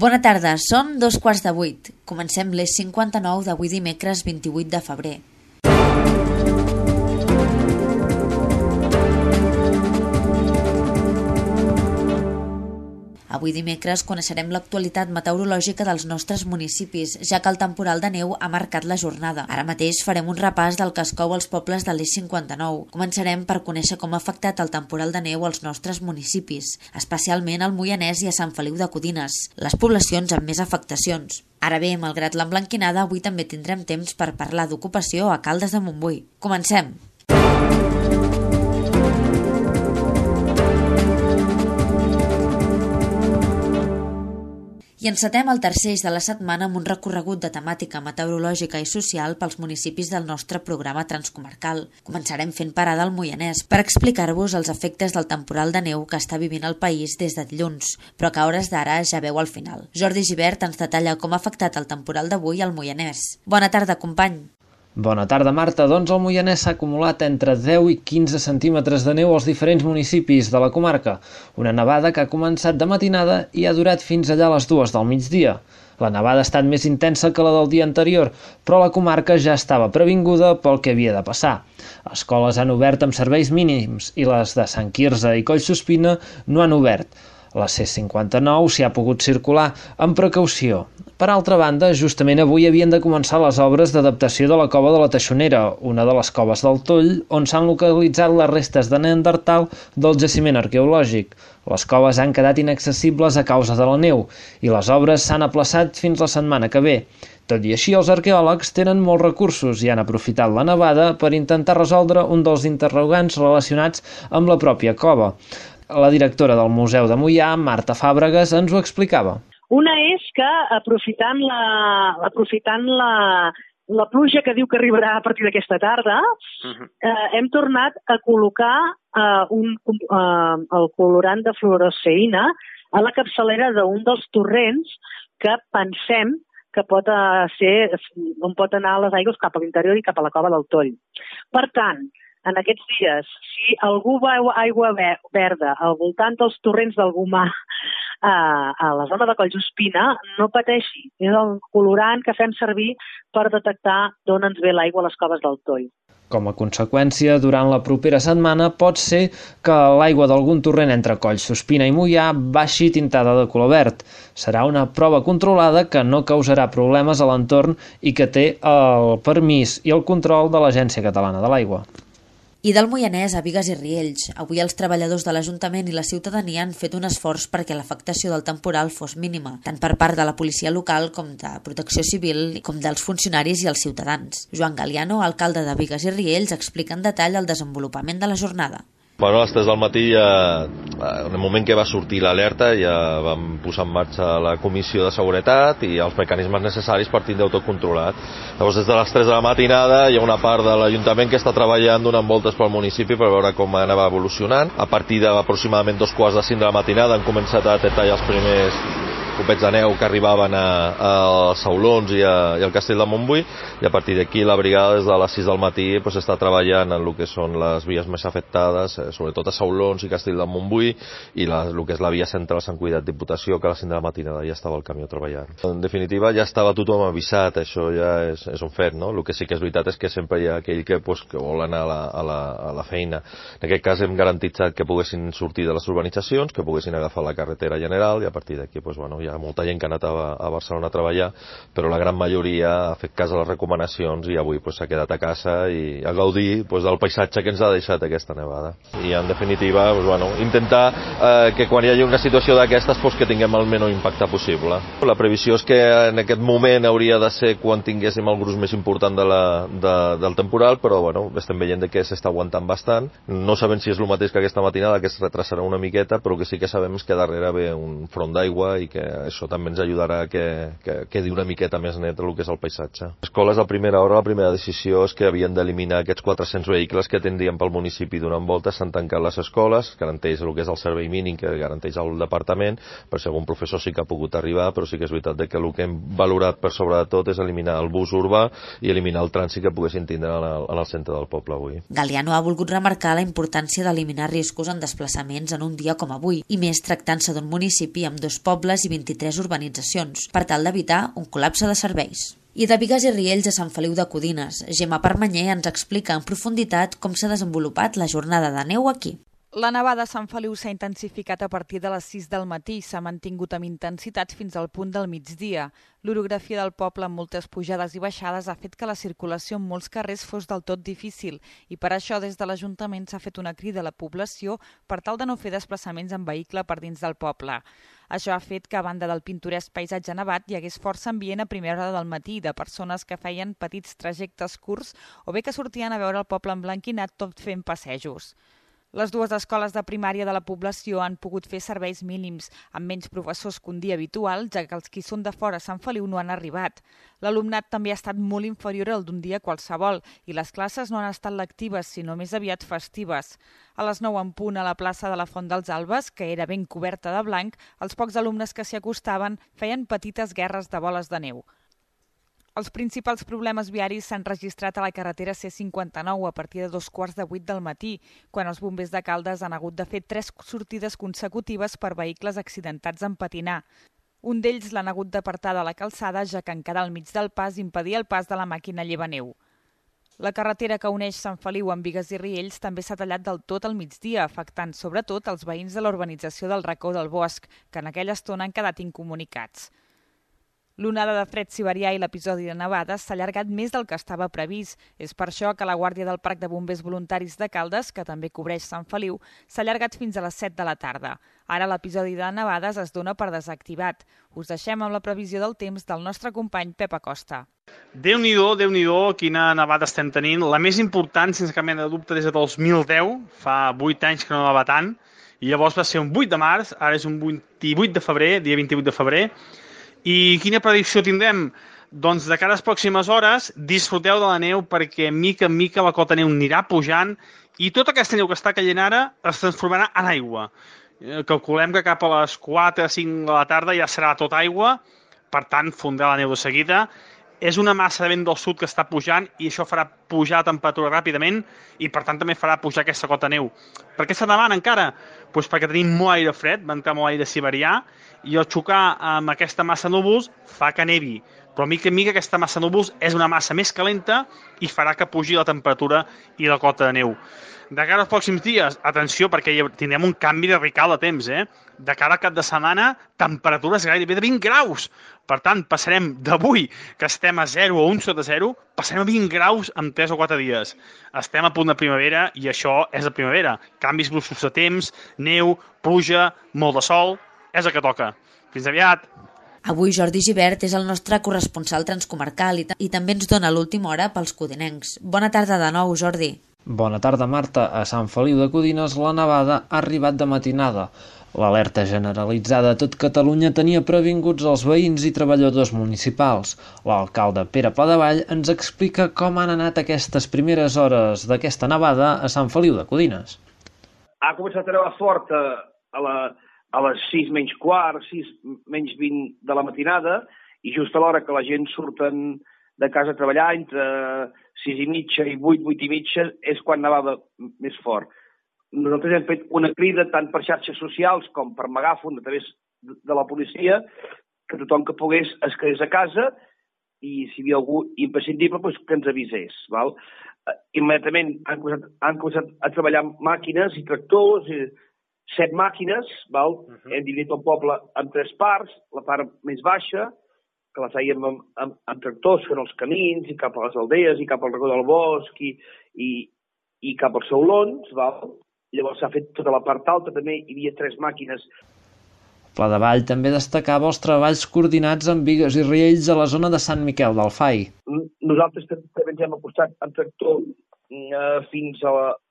Bona tarda, són 7:15. Comencem l'Eix 59 d'avui dimecres 28 de febrer. Avui dimecres coneixerem l'actualitat meteorològica dels nostres municipis, ja que el temporal de neu ha marcat la jornada. Ara mateix farem un repàs del que es cou als pobles de l'Eix 59. Començarem per conèixer com ha afectat el temporal de neu als nostres municipis, especialment al Moianès i a Sant Feliu de Codines, les poblacions amb més afectacions. Ara bé, malgrat l'emblanquinada, avui també tindrem temps per parlar d'ocupació a Caldes de Montbui. Comencem! I encetem el tercer eix de la setmana amb un recorregut de temàtica meteorològica i social pels municipis del nostre programa transcomarcal. Començarem fent parada al Moianès per explicar-vos els efectes del temporal de neu que està vivint el país des de dilluns, però que a hores d'ara ja veu al final. Jordi Gibert ens detalla com ha afectat el temporal d'avui al Moianès. Bona tarda, company! Bona tarda, Marta. Doncs el Moianès s'ha acumulat entre 10 i 15 centímetres de neu als diferents municipis de la comarca. Una nevada que ha començat de matinada i ha durat fins allà a les 2 del migdia. La nevada ha estat més intensa que la del dia anterior, però la comarca ja estava previnguda pel que havia de passar. Escoles han obert amb serveis mínims i les de Sant Quirze i Collsuspina no han obert. La C59 s'hi ha pogut circular amb precaució. Per altra banda, justament avui havien de començar les obres d'adaptació de la cova de la Teixonera, una de les coves del Toll, on s'han localitzat les restes de Neandertal del jaciment arqueològic. Les coves han quedat inaccessibles a causa de la neu i les obres s'han aplaçat fins la setmana que ve. Tot i així, els arqueòlegs tenen molts recursos i han aprofitat la nevada per intentar resoldre un dels interrogants relacionats amb la pròpia cova. La directora del Museu de Moià, Marta Fàbregas, ens ho explicava. Una és que, aprofitant la pluja que diu que arribarà a partir d'aquesta tarda, hem tornat a col·locar el colorant de fluorosceïna a la capçalera d'un dels torrents que pensem que pot ser on pot anar les aigües cap a l'interior i cap a la cova del Toll. Per tant, en aquests dies, si algú veu aigua verda al voltant dels torrents del Gomà a la zona de Collsuspina, no pateixi. És el colorant que fem servir per detectar d'on ens ve l'aigua a les coves del Toll. Com a conseqüència, durant la propera setmana pot ser que l'aigua d'algun torrent entre Collsuspina i Moià baixi tintada de color verd. Serà una prova controlada que no causarà problemes a l'entorn i que té el permís i el control de l'Agència Catalana de l'Aigua. I del Moianès a Bigues i Riells. Avui els treballadors de l'Ajuntament i la ciutadania han fet un esforç perquè l'afectació del temporal fos mínima, tant per part de la policia local com de Protecció Civil com dels funcionaris i els ciutadans. Joan Galiano, alcalde de Bigues i Riells, explica en detall el desenvolupament de la jornada. Bueno, a les 3 del matí, en el moment que va sortir l'alerta, ja vam posar en marxa la comissió de seguretat i els mecanismes necessaris per tindre autocontrolat. Llavors, des de les 3 de la matinada hi ha una part de l'Ajuntament que està treballant donant voltes pel municipi per veure com anava evolucionant. A partir d'aproximadament 2:45 de la matinada han començat a detectar ja els primers copets de neu que arribaven a Saulons i al Castell de Montbui, i a partir d'aquí la brigada des de les 6 del matí està treballant en el que són les vies més afectades, sobretot a Saulons i Castell de Montbui, i el que és la via central Sant Cuidat Diputació, que a les 5 de la matinada ja estava el camió treballant. En definitiva, ja estava tothom avisat, això ja és un fet, no? El que sí que és veritat és que sempre hi ha aquell que vol anar a la feina. En aquest cas hem garantit que poguessin sortir de les urbanitzacions, que poguessin agafar la carretera general, i a partir d'aquí, hi ha molta gent que ha anat a Barcelona a treballar, però la gran majoria ha fet cas a les recomanacions i avui s'ha quedat a casa i a gaudir del paisatge que ens ha deixat aquesta nevada. I en definitiva, intentar que quan hi hagi una situació d'aquestes que tinguem el menor impacte possible. La previsió és que en aquest moment hauria de ser quan tinguéssim el gruix més important del temporal, però estem veient que s'està aguantant bastant. No sabem si és el mateix que aquesta matinada, que es retrasarà una miqueta, però que sí que sabem és que darrere ve un front d'aigua i que això també ens ajudarà a que quedi una miqueta més net el que és el paisatge. Les escoles a primera hora, la primera decisió és que havien d'eliminar aquests 400 vehicles que tindrien pel municipi donant voltes. S'han tancat les escoles, garanteix el que és el servei mínim que garanteix el departament, per si algun professor sí que ha pogut arribar, però sí que és veritat que el que hem valorat per sobre de tot és eliminar el bus urbà i eliminar el trànsit que poguessin tindre en el centre del poble avui. Galiano ha volgut remarcar la importància d'eliminar riscos en desplaçaments en un dia com avui, i més tractant-se d'un municipi amb 2 pobles i 23 urbanitzacions, per tal d'evitar un col·lapse de serveis. I de Bigues i Riells a Sant Feliu de Codines, Gemma Permanyer ens explica en profunditat com s'ha desenvolupat la jornada de neu aquí. La nevada a Sant Feliu s'ha intensificat a partir de les 6 del matí i s'ha mantingut amb intensitat fins al punt del migdia. L'orografia del poble amb moltes pujades i baixades ha fet que la circulació en molts carrers fos del tot difícil i per això des de l'Ajuntament s'ha fet una crida a la població per tal de no fer desplaçaments en vehicle per dins del poble. Això ha fet que, a banda del pintoresc paisatge nevat, hi hagués força ambient a primera hora del matí de persones que feien petits trajectes curts o bé que sortien a veure el poble emblanquinat tot fent passejos. Les dues escoles de primària de la població han pogut fer serveis mínims, amb menys professors que un dia habitual, ja que els qui són de fora a Sant Feliu no han arribat. L'alumnat també ha estat molt inferior al d'un dia qualsevol i les classes no han estat lectives, sinó més aviat festives. A les 9 en punt a la plaça de la Font dels Albes, que era ben coberta de blanc, els pocs alumnes que s'hi acostaven feien petites guerres de boles de neu. Els principals problemes viaris s'han registrat a la carretera C59 a partir de 7:45 del matí, quan els bombers de Caldes han hagut de fer 3 sortides consecutives per vehicles accidentats en patinar. Un d'ells l'han hagut d'apartar de la calçada, ja que en quedar al mig del pas impedia el pas de la màquina llevaneu. La carretera que uneix Sant Feliu amb Bigues i Riells també s'ha tallat del tot al migdia, afectant sobretot els veïns de la urbanització del Racó del Bosc, que en aquella estona han quedat incomunicats. L'onada de fred siberià i l'episodi de nevades s'ha allargat més del que estava previst. És per això que la Guàrdia del Parc de Bombers Voluntaris de Caldes, que també cobreix Sant Feliu, s'ha allargat fins a les 7 de la tarda. Ara l'episodi de nevades es dona per desactivat. Us deixem amb la previsió del temps del nostre company Pep Acosta. Déu-n'hi-do, quina nevada estem tenint. La més important, sense cap mena de dubte, des de 2010, fa 8 anys que no neva tant, i llavors va ser un 8 de març, ara és un 28 de febrer, dia 28 de febrer. I quina predicció tindrem? Doncs de cara a les pròximes hores disfruteu de la neu perquè mica en mica la cota neu anirà pujant i tota aquesta neu que està caient ara es transformarà en aigua. Calculem que cap a les 4 o 5 de la tarda ja serà tot aigua, per tant fondrà la neu de seguida. És una massa de vent del sud que està pujant i això farà pujar la temperatura ràpidament i per tant també farà pujar aquesta cota neu. Per què està nevant encara? Doncs perquè tenim molt aire fred, va entrar molt aire siberià i al xocar amb aquesta massa de núvols fa que nevi. Però mica en mica aquesta massa de núvols és una massa més calenta i farà que pugi la temperatura i la cota de neu. De cara als pròxims dies, atenció, perquè tindrem un canvi radical de temps. De cara al cap de setmana, temperatures gairebé de 20 graus. Per tant, passarem d'avui, que estem a 0 o 1 sota 0, passarem a 20 graus en 3 o 4 dies. Estem a punt de primavera i això és la primavera. Canvis bruscos de temps, neu, pluja, molt de sol, és el que toca. Fins aviat! Avui Jordi Gibert és el nostre corresponsal transcomarcal i també ens dona l'última hora pels codinencs. Bona tarda de nou, Jordi. Bona tarda, Marta. A Sant Feliu de Codines la nevada ha arribat de matinada. L'alerta generalitzada a tot Catalunya tenia previnguts els veïns i treballadors municipals. L'alcalde Pere Pladevall ens explica com han anat aquestes primeres hores d'aquesta nevada a Sant Feliu de Codines. Ha començat a nevar fort a les 6 menys quart, 6 menys 20 de la matinada, i just a l'hora que la gent surten de casa a treballar, entre 6 i mitja i 8, 8 i mitja, és quan nevava més fort. Nosaltres hem fet una crida tant per xarxes socials com per megàfon a través de la policia, que tothom que pogués es quedés a casa i si hi havia algú imprescindible doncs que ens avisés. Val? Immediatament han començat a treballar màquines i tractors, 7 màquines, val? Hem dividit el poble en 3 parts, la part més baixa, que la fèiem amb tractors fent els camins i cap a les aldees i cap al racó del bosc i cap als saulons, val? Llavors s'ha fet tota la part alta, també hi havia 3 màquines. Pladevall també destacava els treballs coordinats amb Bigues i Riells a la zona de Sant Miquel del Fai. Nosaltres també ens hem acostat amb tractor fins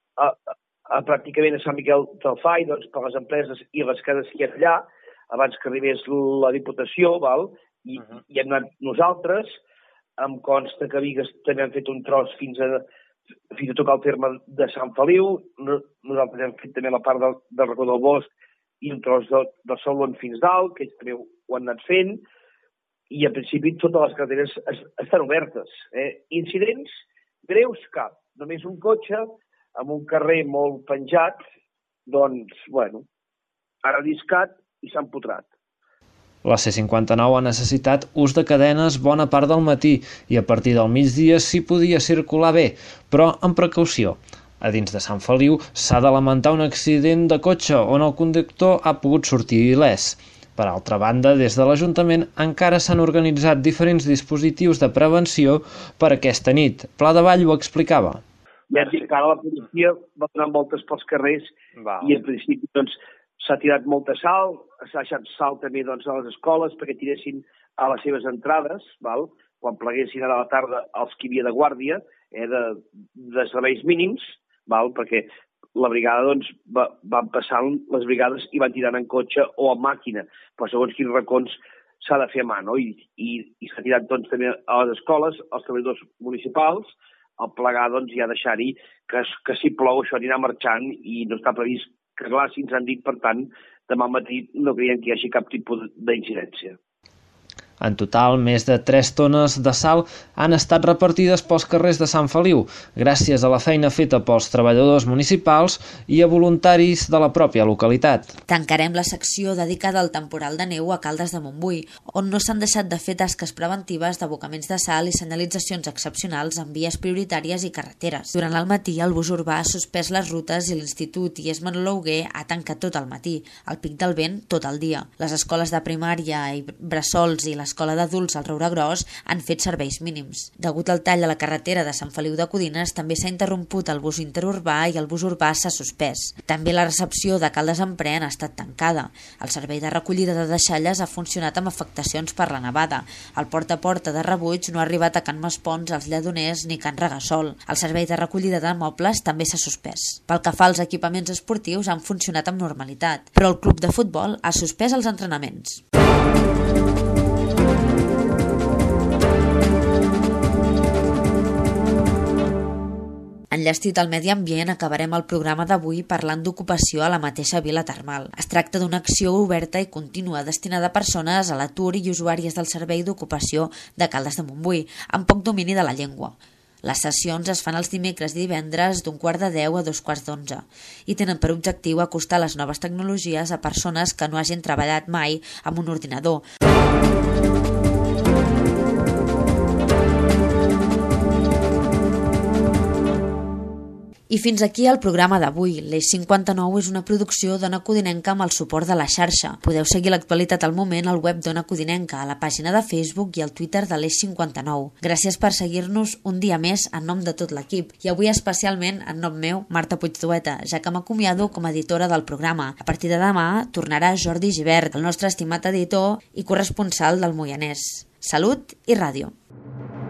a pràcticament a Sant Miquel del Fai, doncs, per les empreses i les cases que hi ha allà, abans que arribés la Diputació, val? I hem anat nosaltres, em consta que a Bigues també hem fet un tros fins a tocar el terme de Sant Feliu, nosaltres hem fet també la part del racó del bosc i un tros del Saulon fins dalt, que ells també ho han anat fent, i en principi totes les carreteres estan obertes. Incidents greus cap, només un cotxe amb un carrer molt penjat, doncs, bueno, ha relliscat i s'ha empotrat. La C-59 ha necessitat ús de cadenes bona part del matí i a partir del migdia s'hi podia circular bé, però amb precaució. A dins de Sant Feliu s'ha de lamentar un accident de cotxe on el conductor ha pogut sortir il·lès. Per altra banda, des de l'Ajuntament encara s'han organitzat diferents dispositius de prevenció per aquesta nit. Pla de Vall ho explicava. Ja dic que ara la policia va donant voltes pels carrers i en principi doncs, s'ha tirat molta sal, s'ha deixat sal també doncs, a les escoles perquè tiressin a les seves entrades, quan pleguessin ara a la tarda els que hi havia de guàrdia, de serveis mínims, perquè la brigada doncs, van passant les brigades i van tirant en cotxe o en màquina, però segons quins racons s'ha de fer a mà, no? I s'ha tirat doncs, també a les escoles, als treballadors municipals, al plegar doncs, ja deixar-hi que si plou això anirà marxant i no està previst que clar, si ens han dit, per tant, demà al matí no creiem que hi hagi cap tipus d'incidència. En total, més de 3 tones de sal han estat repartides pels carrers de Sant Feliu, gràcies a la feina feta pels treballadors municipals i a voluntaris de la pròpia localitat. Tancarem la secció dedicada al temporal de neu a Caldes de Montbui, on no s'han deixat de fer tasques preventives d'abocaments de sal i senyalitzacions excepcionals en vies prioritàries i carreteres. Durant el matí, el bus urbà ha suspès les rutes i l'Institut Ies Manolo Hugué ha tancat tot el matí, el pic del vent tot el dia. Les escoles de primària i bressols i l'Escola d'Adults al Roure Gros han fet serveis mínims. Degut al tall a la carretera de Sant Feliu de Codines, també s'ha interromput el bus interurbà i el bus urbà s'ha suspès. També la recepció de Caldes Empren ha estat tancada. El servei de recollida de deixalles ha funcionat amb afectacions per la nevada. El porta a porta de rebuig no ha arribat a Can Maspons, als Lledoners ni Can Regassol. El servei de recollida de mobles també s'ha suspès. Pel que fa als equipaments esportius, han funcionat amb normalitat, però el club de futbol ha suspès els entrenaments. Enllestit al medi ambient, acabarem el programa d'avui parlant d'ocupació a la mateixa vila termal. Es tracta d'una acció oberta i contínua destinada a persones a l'atur i usuàries del servei d'ocupació de Caldes de Montbui, amb poc domini de la llengua. Les sessions es fan els dimecres i divendres d'11:45 a 11:45 i tenen per objectiu acostar les noves tecnologies a persones que no hagin treballat mai amb un ordinador. I fins aquí el programa d'avui. L'Eix 59 és una producció d'Ona Codinenca amb el suport de la xarxa. Podeu seguir l'actualitat al moment al web d'Ona Codinenca, a la pàgina de Facebook i al Twitter de l'Eix 59. Gràcies per seguir-nos un dia més en nom de tot l'equip i avui especialment en nom meu, Marta Puigdueta, ja que m'acomiado com a editora del programa. A partir de demà tornarà Jordi Givert, el nostre estimat editor i corresponsal del Moianès. Salut i ràdio.